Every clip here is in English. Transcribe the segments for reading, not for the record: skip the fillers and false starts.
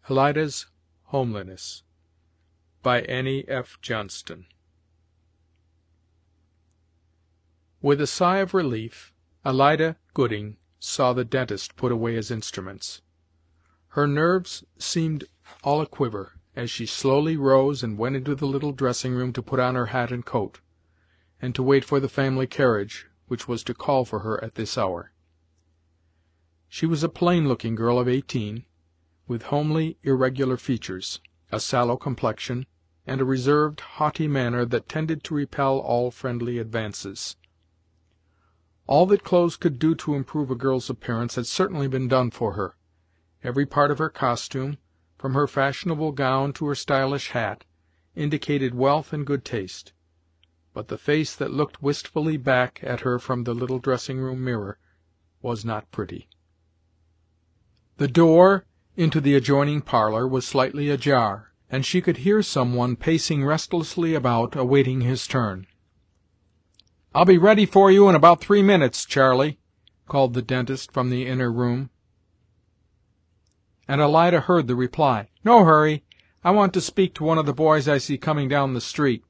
Alida's Homeliness, by Annie F. Johnston. With a sigh of relief, Alida Gooding saw the dentist put away his instruments. Her nerves seemed all a-quiver as she slowly rose and went into the little dressing-room to put on her hat and coat, and to wait for the family carriage, which was to call for her at this hour. She was a plain-looking girl of 18, with homely, irregular features, a sallow complexion, and a reserved, haughty manner that tended to repel all friendly advances. All that clothes could do to improve a girl's appearance had certainly been done for her. Every part of her costume, from her fashionable gown to her stylish hat, indicated wealth and good taste. But the face that looked wistfully back at her from the little dressing-room mirror was not pretty. The door into the adjoining parlor was slightly ajar, and she could hear some one pacing restlessly about, awaiting his turn. "I'll be ready for you in about 3 minutes, Charlie," called the dentist from the inner room. And Alida heard the reply, "No hurry. I want to speak to one of the boys I see coming down the street."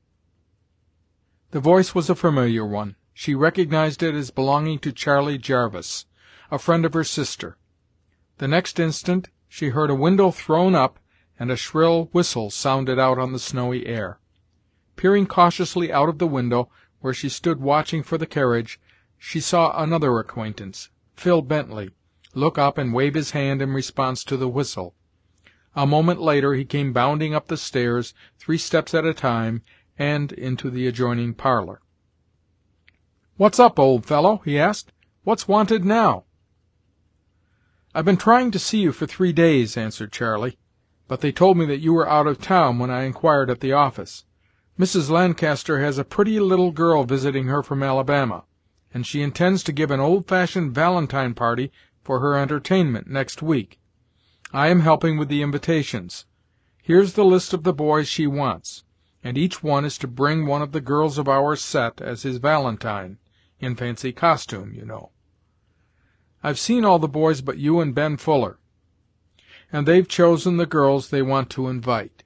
The voice was a familiar one. She recognized it as belonging to Charlie Jarvis, a friend of her sister. The next instant she heard a window thrown up, and a shrill whistle sounded out on the snowy air. Peering cautiously out of the window, where she stood watching for the carriage, she saw another acquaintance, Phil Bentley, look up and wave his hand in response to the whistle. A moment later he came bounding up the stairs, 3 steps at a time, and into the adjoining parlor. "What's up, old fellow?" he asked. "What's wanted now?" "I've been trying to see you for 3 days," answered Charlie, "but they told me that you were out of town when I inquired at the office. Mrs. Lancaster has a pretty little girl visiting her from Alabama, and she intends to give an old-fashioned valentine party for her entertainment next week. I am helping with the invitations. Here's the list of the boys she wants, and each one is to bring one of the girls of our set as his valentine, in fancy costume, you know. I've seen all the boys but you and Ben Fuller, and they've chosen the girls they want to invite."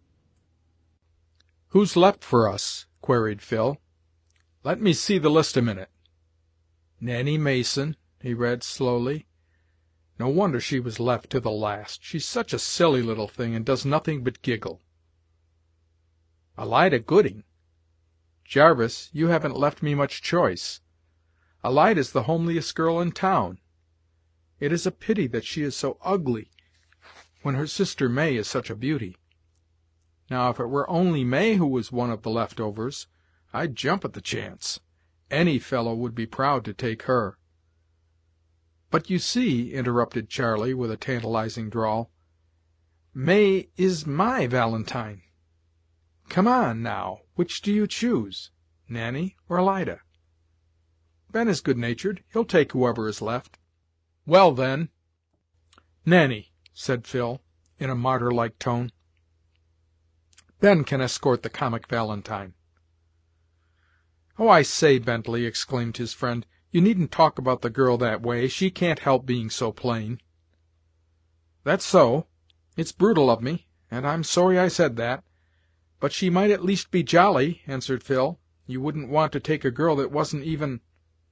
"Who's left for us?" queried Phil. "Let me see the list a minute. Nanny Mason," he read slowly. "No wonder she was left to the last. She's such a silly little thing, and does nothing but giggle. Alida Gooding. Jarvis, you haven't left me much choice. Alida's the homeliest girl in town. It is a pity that she is so ugly, when her sister May is such a beauty. Now, if it were only May who was one of the leftovers, I'd jump at the chance. Any fellow would be proud to take her." "But you see," interrupted Charlie, with a tantalizing drawl, "May is my valentine. Come on, now, which do you choose, Nanny or Alida? Ben is good-natured. He'll take whoever is left." "Well, then, Nanny," said Phil, in a martyr-like tone. "Ben can escort the comic valentine." "Oh, I say, Bentley," exclaimed his friend, "you needn't talk about the girl that way. She can't help being so plain." "That's so. It's brutal of me, and I'm sorry I said that. But she might at least be jolly," answered Phil. "You wouldn't want to take a girl that wasn't even—"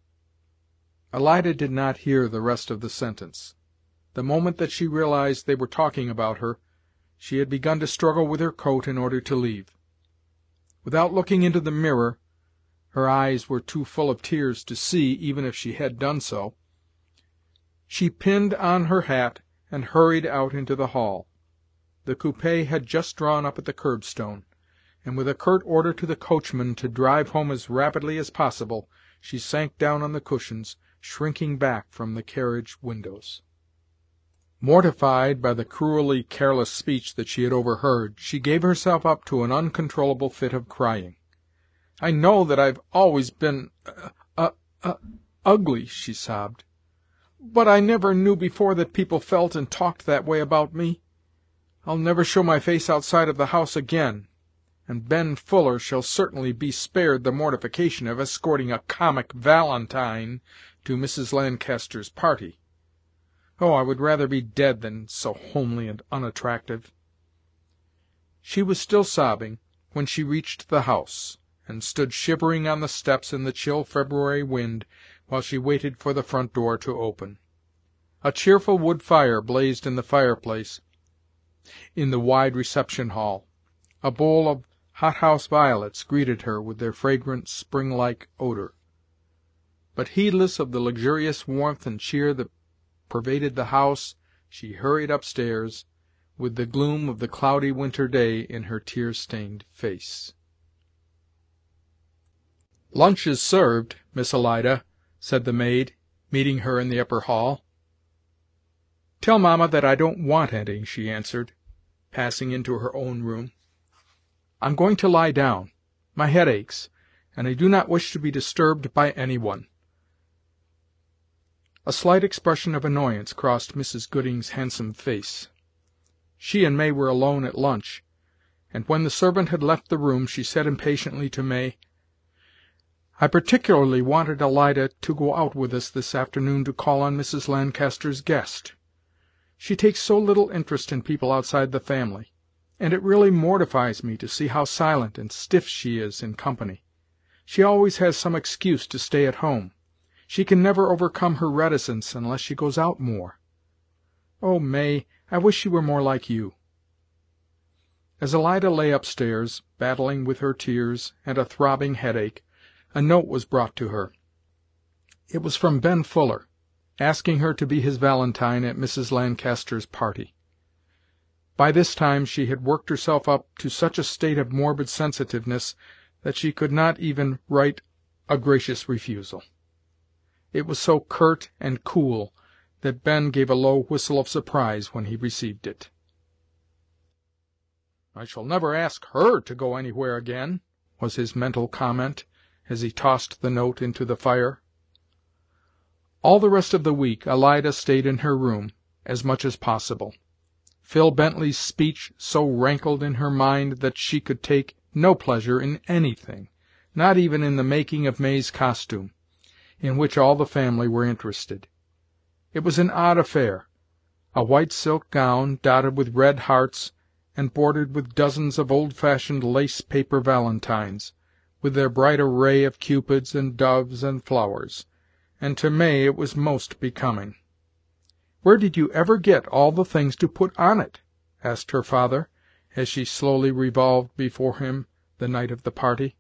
Alida did not hear the rest of the sentence. The moment that she realized they were talking about her, she had begun to struggle with her coat in order to leave. Without looking into the mirror, her eyes were too full of tears to see, even if she had done so, she pinned on her hat and hurried out into the hall. The coupé had just drawn up at the curbstone, and with a curt order to the coachman to drive home as rapidly as possible, she sank down on the cushions, shrinking back from the carriage windows. Mortified by the cruelly careless speech that she had overheard, she gave herself up to an uncontrollable fit of crying. "I know that I've always been ugly," she sobbed, "but I never knew before that people felt and talked that way about me. I'll never show my face outside of the house again, and Ben Fuller shall certainly be spared the mortification of escorting a comic valentine to Mrs. Lancaster's party. Oh, I would rather be dead than so homely and unattractive." She was still sobbing when she reached the house, and stood shivering on the steps in the chill February wind while she waited for the front door to open. A cheerful wood fire blazed in the fireplace in the wide reception hall. A bowl of hothouse violets greeted her with their fragrant spring-like odor. But heedless of the luxurious warmth and cheer that pervaded the house, she hurried upstairs, with the gloom of the cloudy winter day in her tear-stained face. "Lunch is served, Miss Alida," said the maid, meeting her in the upper hall. "Tell mamma that I don't want any," she answered, passing into her own room. "I'm going to lie down. My head aches, and I do not wish to be disturbed by any one." A slight expression of annoyance crossed Mrs. Gooding's handsome face. She and May were alone at lunch, and when the servant had left the room she said impatiently to May, "I particularly wanted Alida to go out with us this afternoon to call on Mrs. Lancaster's guest. She takes so little interest in people outside the family, and it really mortifies me to see how silent and stiff she is in company. She always has some excuse to stay at home. She can never overcome her reticence unless she goes out more. Oh, May, I wish she were more like you." As Alida lay upstairs, battling with her tears and a throbbing headache, a note was brought to her. It was from Ben Fuller, asking her to be his valentine at Mrs. Lancaster's party. By this time she had worked herself up to such a state of morbid sensitiveness that she could not even write a gracious refusal. It was so curt and cool that Ben gave a low whistle of surprise when he received it. "I shall never ask her to go anywhere again," was his mental comment, as he tossed the note into the fire. All the rest of the week Alida stayed in her room, as much as possible. Phil Bentley's speech so rankled in her mind that she could take no pleasure in anything, not even in the making of May's costume, in which all the family were interested. It was an odd affair, a white silk gown, dotted with red hearts, and bordered with dozens of old-fashioned lace-paper valentines, with their bright array of cupids and doves and flowers, and to May it was most becoming. "Where did you ever get all the things to put on it?" asked her father, as she slowly revolved before him the night of the party.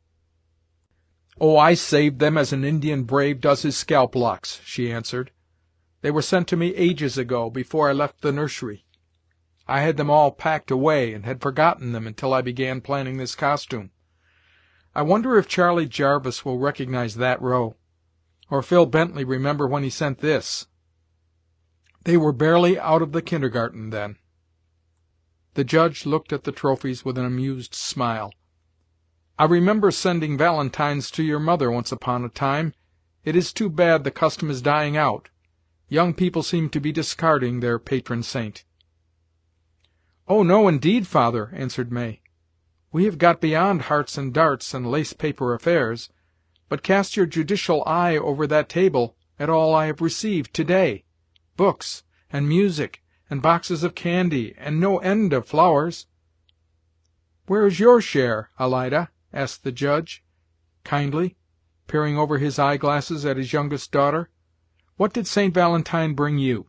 "Oh, I saved them as an Indian brave does his scalp locks," she answered. "They were sent to me ages ago, before I left the nursery. I had them all packed away, and had forgotten them until I began planning this costume. I wonder if Charlie Jarvis will recognize that row, or Phil Bentley remember when he sent this. They were barely out of the kindergarten then." The judge looked at the trophies with an amused smile. "I remember sending valentines to your mother once upon a time. It is too bad the custom is dying out. Young people seem to be discarding their patron saint." "Oh, no, indeed, father," answered May. "We have got beyond hearts and darts and lace-paper affairs. But cast your judicial eye over that table at all I have received to-day. Books, and music, and boxes of candy, and no end of flowers." "Where is your share, Alida?" asked the judge, kindly, peering over his eye-glasses at his youngest daughter. "What did St. Valentine bring you?"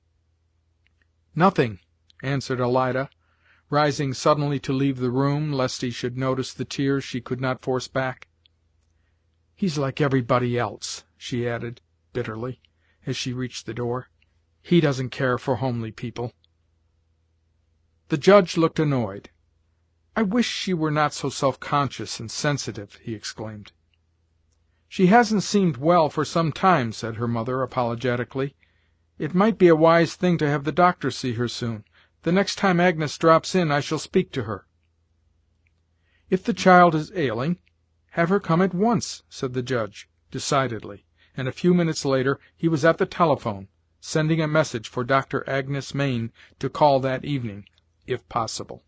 "Nothing," answered Alida, rising suddenly to leave the room, lest he should notice the tears she could not force back. "He's like everybody else," she added, bitterly, as she reached the door. "He doesn't care for homely people." The judge looked annoyed. "I wish she were not so self-conscious and sensitive," he exclaimed. "She hasn't seemed well for some time," said her mother, apologetically. "It might be a wise thing to have the doctor see her soon. The next time Agnes drops in I shall speak to her." "If the child is ailing, have her come at once," said the judge, decidedly, and a few minutes later he was at the telephone, sending a message for Dr. Agnes Mayne to call that evening, if possible.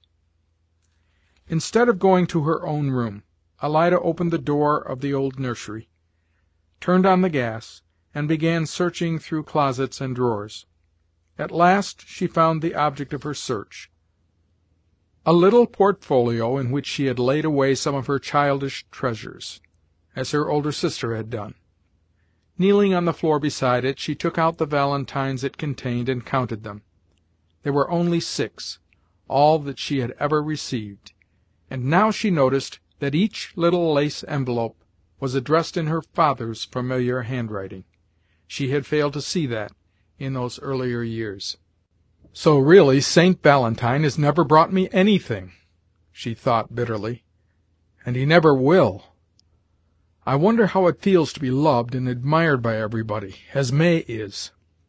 Instead of going to her own room, Alida opened the door of the old nursery, turned on the gas, and began searching through closets and drawers. At last she found the object of her search, a little portfolio in which she had laid away some of her childish treasures, as her older sister had done. Kneeling on the floor beside it, she took out the valentines it contained and counted them. There were only 6, all that she had ever received, and now she noticed that each little lace envelope was addressed in her father's familiar handwriting. She had failed to see that in those earlier years. "So really Saint Valentine has never brought me anything," she thought bitterly, "and he never will. I wonder how it feels to be loved and admired by everybody, as May is."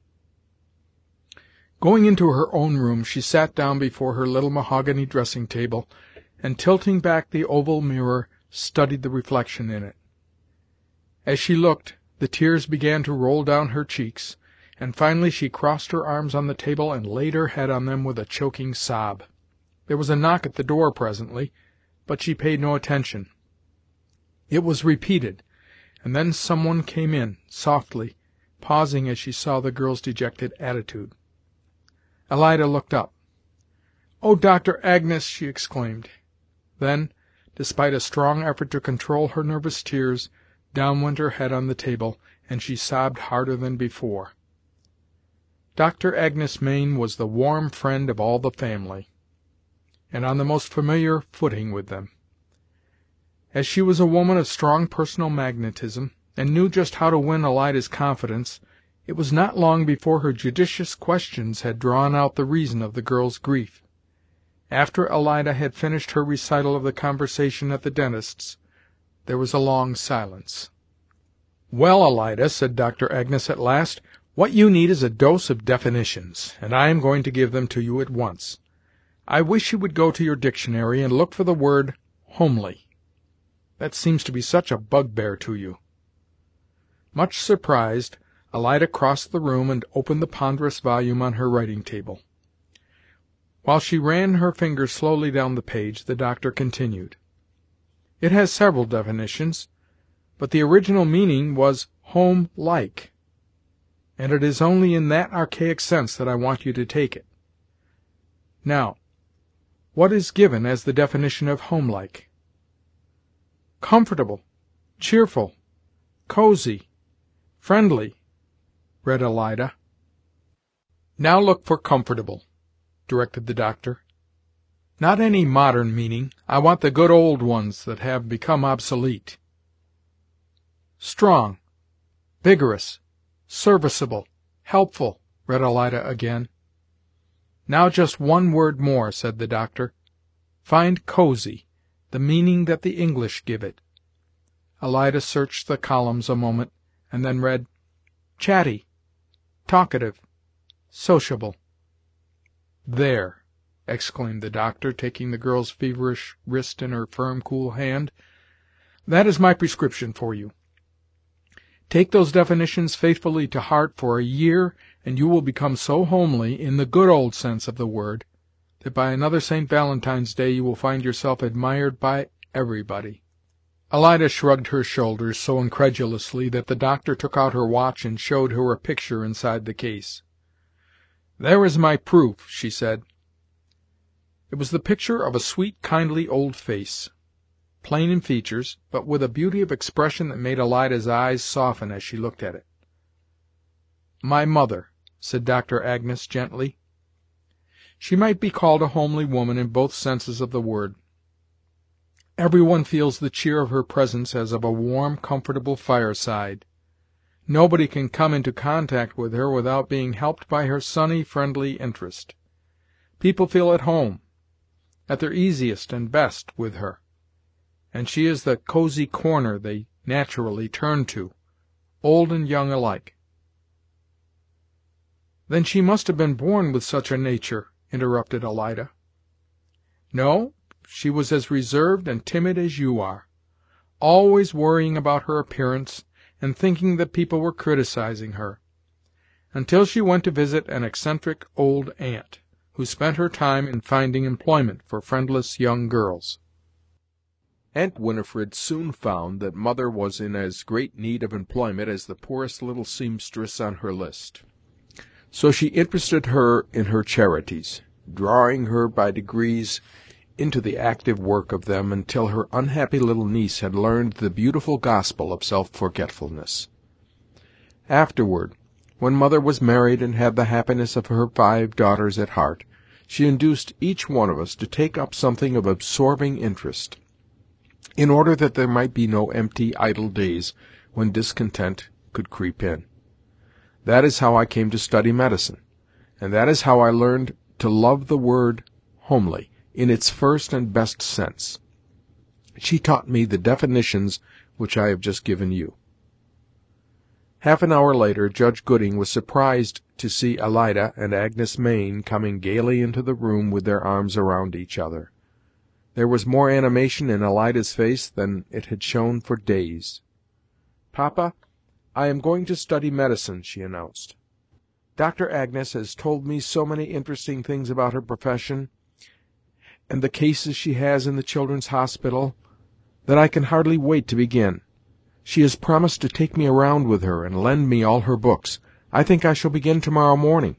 Going into her own room, she sat down before her little mahogany dressing-table, and, tilting back the oval mirror, studied the reflection in it. As she looked, the tears began to roll down her cheeks, and finally she crossed her arms on the table and laid her head on them with a choking sob. There was a knock at the door presently, but she paid no attention. It was repeated, and then some one came in, softly, pausing as she saw the girl's dejected attitude. Alida looked up. "Oh, Dr. Agnes!" she exclaimed. Then, despite a strong effort to control her nervous tears, down went her head on the table, and she sobbed harder than before. Dr. Agnes Mayne was the warm friend of all the family, and on the most familiar footing with them. As she was a woman of strong personal magnetism, and knew just how to win Alida's confidence, it was not long before her judicious questions had drawn out the reason of the girl's grief. After Alida had finished her recital of the conversation at the dentist's, there was a long silence. "Well, Alida," said Dr. Agnes at last, "what you need is a dose of definitions, and I am going to give them to you at once. I wish you would go to your dictionary and look for the word homely. That seems to be such a bugbear to you." Much surprised, Alida crossed the room and opened the ponderous volume on her writing-table. While she ran her fingers slowly down the page, the doctor continued. "It has several definitions, but the original meaning was home-like, and it is only in that archaic sense that I want you to take it. Now, what is given as the definition of homelike?" "Comfortable, cheerful, cozy, friendly," read Alida. "Now look for comfortable," directed the doctor. "Not any modern meaning. I want the good old ones that have become obsolete." "Strong, vigorous, serviceable, helpful," read Alida again. "Now just one word more," said the doctor. "Find cozy, the meaning that the English give it." Alida searched the columns a moment, and then read, "Chatty, talkative, sociable." "There!" exclaimed the doctor, taking the girl's feverish wrist in her firm, cool hand. "That is my prescription for you. Take those definitions faithfully to heart for a year, and you will become so homely, in the good old sense of the word, that by another St. Valentine's Day you will find yourself admired by everybody." Alida shrugged her shoulders so incredulously that the doctor took out her watch and showed her a picture inside the case. "There is my proof," she said. It was the picture of a sweet, kindly old face, plain in features, but with a beauty of expression that made Alida's eyes soften as she looked at it. "My mother," said Dr. Agnes gently. She might be called a homely woman in both senses of the word. Every one feels the cheer of her presence as of a warm, comfortable fireside. Nobody can come into contact with her without being helped by her sunny, friendly interest. People feel at home, at their easiest and best, with her, and she is the cozy corner they naturally turn to, old and young alike. "Then she must have been born with such a nature," interrupted Alida. "No, she was as reserved and timid as you are, always worrying about her appearance, and thinking that people were criticizing her, until she went to visit an eccentric old aunt, who spent her time in finding employment for friendless young girls." Aunt Winifred soon found that Mother was in as great need of employment as the poorest little seamstress on her list. So she interested her in her charities, drawing her by degrees into the active work of them until her unhappy little niece had learned the beautiful gospel of self-forgetfulness. Afterward, when mother was married and had the happiness of her 5 daughters at heart, she induced each one of us to take up something of absorbing interest, in order that there might be no empty, idle days when discontent could creep in. That is how I came to study medicine, and that is how I learned to love the word homely in its first and best sense. She taught me the definitions which I have just given you. Half an hour later, Judge Gooding was surprised to see Alida and Agnes Mayne coming gaily into the room with their arms around each other. There was more animation in Alida's face than it had shown for days. "Papa, I am going to study medicine," she announced. "Dr. Agnes has told me so many interesting things about her profession, and the cases she has in the Children's Hospital, that I can hardly wait to begin. She has promised to take me around with her and lend me all her books. I think I shall begin tomorrow morning."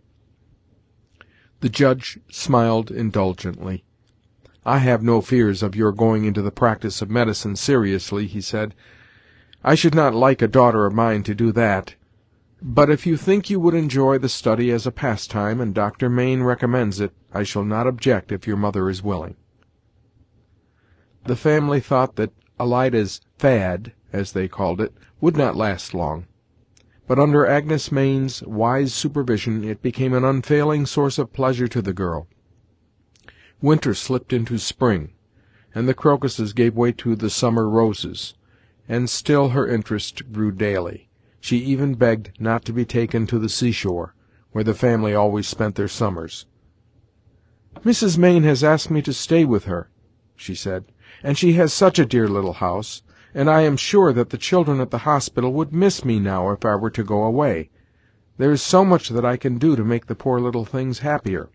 The judge smiled indulgently. "I have no fears of your going into the practice of medicine seriously," he said. "I should not like a daughter of mine to do that. But if you think you would enjoy the study as a pastime, and Dr. Mayne recommends it, I shall not object if your mother is willing." The family thought that Alida's "fad," as they called it, would not last long, but under Agnes Mayne's wise supervision it became an unfailing source of pleasure to the girl. Winter slipped into spring, and the crocuses gave way to the summer roses, and still her interest grew daily. She even begged not to be taken to the seashore, where the family always spent their summers. "Mrs. Mayne has asked me to stay with her," she said, "and she has such a dear little house, and I am sure that the children at the hospital would miss me now if I were to go away. There is so much that I can do to make the poor little things happier."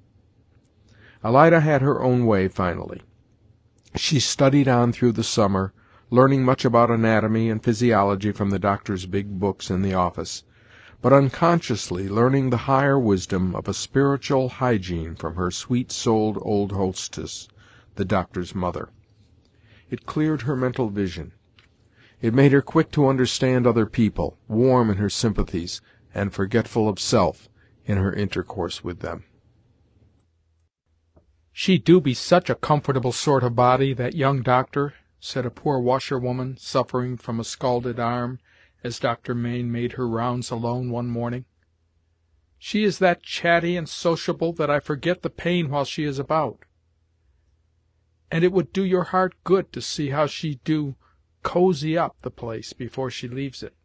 Alida had her own way finally. She studied on through the summer, learning much about anatomy and physiology from the doctor's big books in the office, but unconsciously learning the higher wisdom of a spiritual hygiene from her sweet-souled old hostess, the doctor's mother. It cleared her mental vision. It made her quick to understand other people, warm in her sympathies, and forgetful of self in her intercourse with them. "She do be such a comfortable sort of body, that young doctor," said a poor washerwoman, suffering from a scalded arm, as Dr. Mayne made her rounds alone one morning. "She is that chatty and sociable that I forget the pain while she is about. And it would do your heart good to see how she do cozy up the place before she leaves it."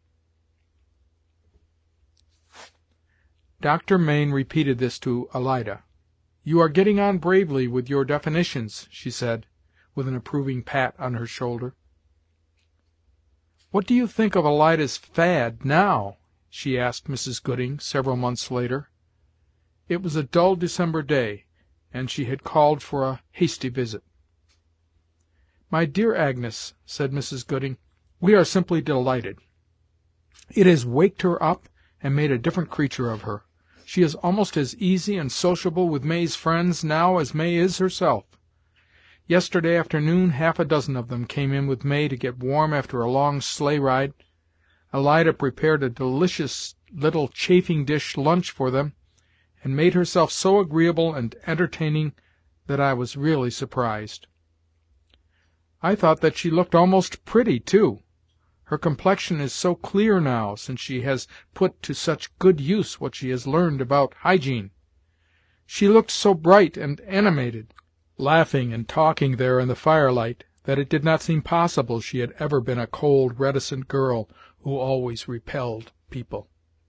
Dr. Mayne repeated this to Alida. "You are getting on bravely with your definitions," she said, with an approving pat on her shoulder. "What do you think of Alida's fad now?" she asked Mrs. Gooding several months later. It was a dull December day, and she had called for a hasty visit. "My dear Agnes," said Mrs. Gooding, "we are simply delighted. It has waked her up and made a different creature of her. She is almost as easy and sociable with May's friends now as May is herself. Yesterday afternoon 6 of them came in with May to get warm after a long sleigh ride. Alida prepared a delicious little chafing-dish lunch for them, and made herself so agreeable and entertaining that I was really surprised. I thought that she looked almost pretty, too. Her complexion is so clear now, since she has put to such good use what she has learned about hygiene. She looked so bright and animated, laughing and talking there in the firelight, that it did not seem possible she had ever been a cold, reticent girl who always repelled people."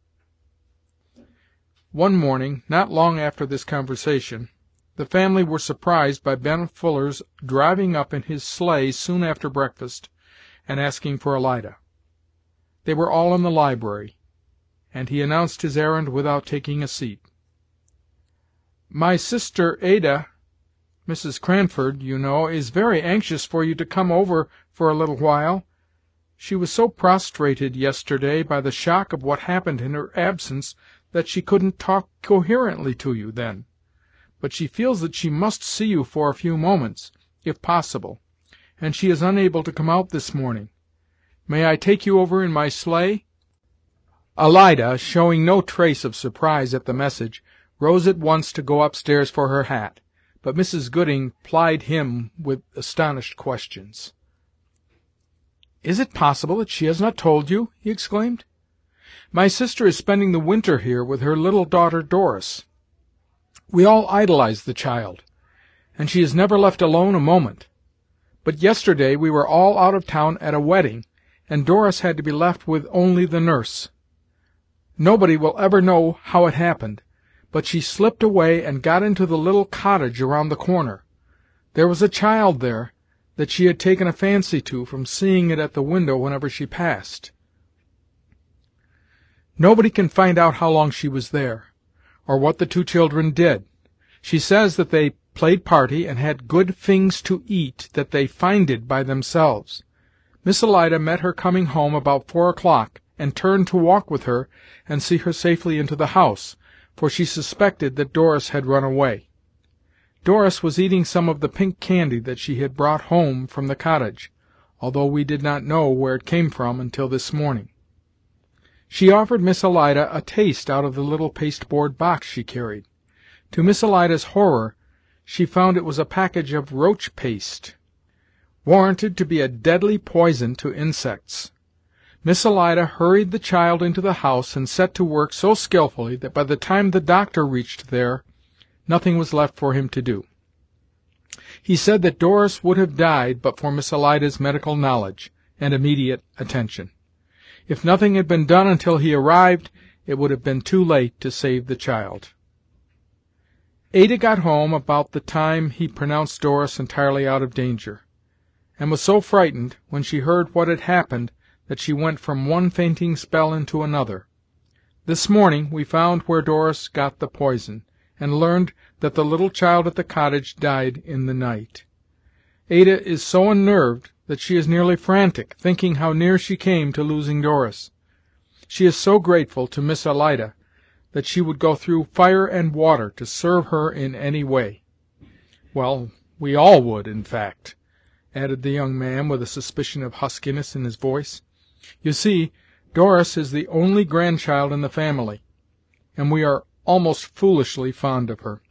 One morning, not long after this conversation, the family were surprised by Ben Fuller's driving up in his sleigh soon after breakfast, and asking for Alida. They were all in the library, and he announced his errand without taking a seat. "My sister Ada, Mrs. Cranford, you know, is very anxious for you to come over for a little while. She was so prostrated yesterday by the shock of what happened in her absence that she couldn't talk coherently to you then, but she feels that she must see you for a few moments, if possible, and she is unable to come out this morning. May I take you over in my sleigh?" Alida, showing no trace of surprise at the message, rose at once to go upstairs for her hat, but Mrs. Gooding plied him with astonished questions. "Is it possible that she has not told you?" he exclaimed. "My sister is spending the winter here with her little daughter Doris. We all idolize the child, and she is never left alone a moment. But yesterday we were all out of town at a wedding, and Doris had to be left with only the nurse. Nobody will ever know how it happened, but she slipped away and got into the little cottage around the corner. There was a child there that she had taken a fancy to from seeing it at the window whenever she passed. Nobody can find out how long she was there, or what the two children did. She says that they played party and had good things to eat that they finded by themselves. Miss Alida met her coming home about 4 o'clock, and turned to walk with her and see her safely into the house, for she suspected that Doris had run away. Doris was eating some of the pink candy that she had brought home from the cottage, although we did not know where it came from until this morning. She offered Miss Alida a taste out of the little pasteboard box she carried. To Miss Alida's horror, she found it was a package of roach paste, warranted to be a deadly poison to insects. Miss Alida hurried the child into the house and set to work so skillfully that by the time the doctor reached there, nothing was left for him to do. He said that Doris would have died but for Miss Alida's medical knowledge and immediate attention. If nothing had been done until he arrived, it would have been too late to save the child. Ada got home about the time he pronounced Doris entirely out of danger, and was so frightened when she heard what had happened that she went from one fainting spell into another. This morning we found where Doris got the poison, and learned that the little child at the cottage died in the night. Ada is so unnerved that she is nearly frantic, thinking how near she came to losing Doris. She is so grateful to Miss Alida that she would go through fire and water to serve her in any way. Well, we all would, in fact," added the young man with a suspicion of huskiness in his voice. "You see, Doris is the only grandchild in the family, and we are almost foolishly fond of her."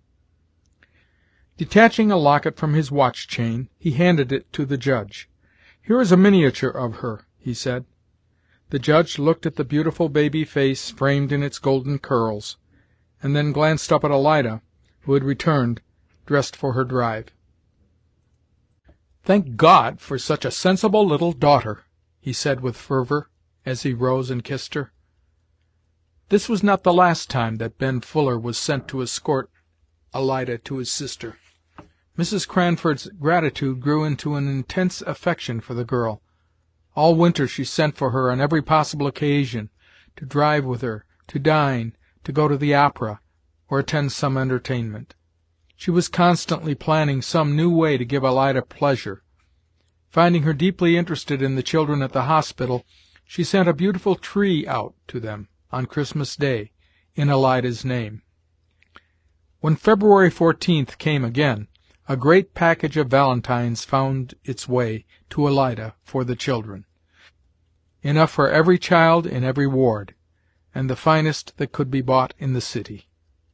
Detaching a locket from his watch-chain, he handed it to the judge. "Here is a miniature of her," he said. The judge looked at the beautiful baby face framed in its golden curls, and then glanced up at Alida, who had returned, dressed for her drive. "Thank God for such a sensible little daughter," he said with fervor, as he rose and kissed her. This was not the last time that Ben Fuller was sent to escort Alida to his sister. Mrs. Cranford's gratitude grew into an intense affection for the girl. All winter she sent for her on every possible occasion, to drive with her, to dine, to go to the opera, or attend some entertainment. She was constantly planning some new way to give Alida pleasure. Finding her deeply interested in the children at the hospital, she sent a beautiful tree out to them on Christmas Day, in Alida's name. When February 14th came again, a great package of valentines found its way to Alida for the children, enough for every child in every ward, and the finest that could be bought in the city.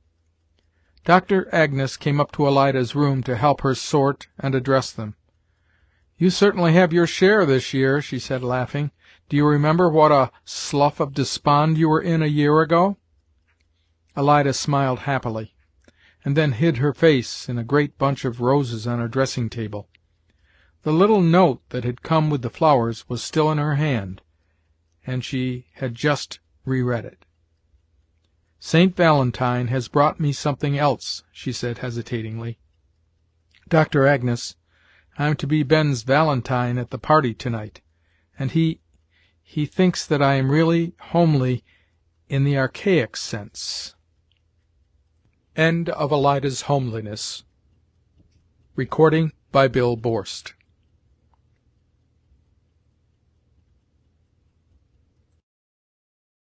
Dr. Agnes came up to Alida's room to help her sort and address them. "You certainly have your share this year," she said, laughing. "Do you remember what a slough of despond you were in a year ago?" Alida smiled happily, and then hid her face in a great bunch of roses on her dressing-table. The little note that had come with the flowers was still in her hand, and she had just reread it. "Saint Valentine has brought me something else," she said hesitatingly. "Dr. Agnes, I'm to be Ben's valentine at the party tonight, and he thinks that I am really homely in the archaic sense." End of Alida's Homeliness. Recording by Bill Borst.